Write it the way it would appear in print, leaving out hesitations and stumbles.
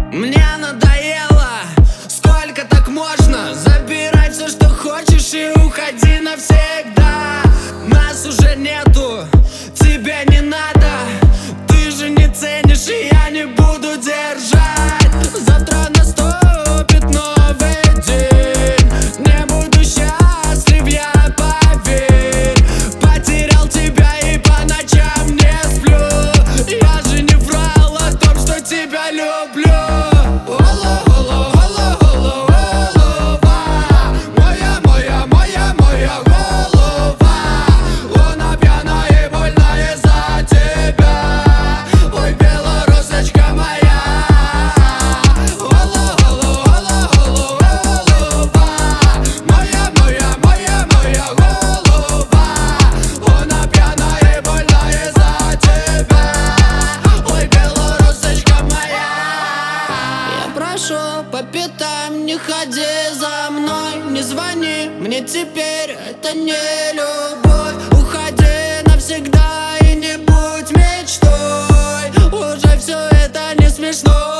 Мне надоело, сколько так можно. Забирай все, что хочешь, и уходи навсегда. Нас уже нету, тебе не надо. Ты же не ценишь, и я не буду держать. Завтра наступит новый день. Не буду счастлив, я, поверь. Потерял тебя и по ночам не сплю. Я же не врал о том, что тебя люблю. По пятам не ходи за мной, не звони мне теперь, это не любовь. Уходи навсегда и не будь мечтой, уже все это не смешно.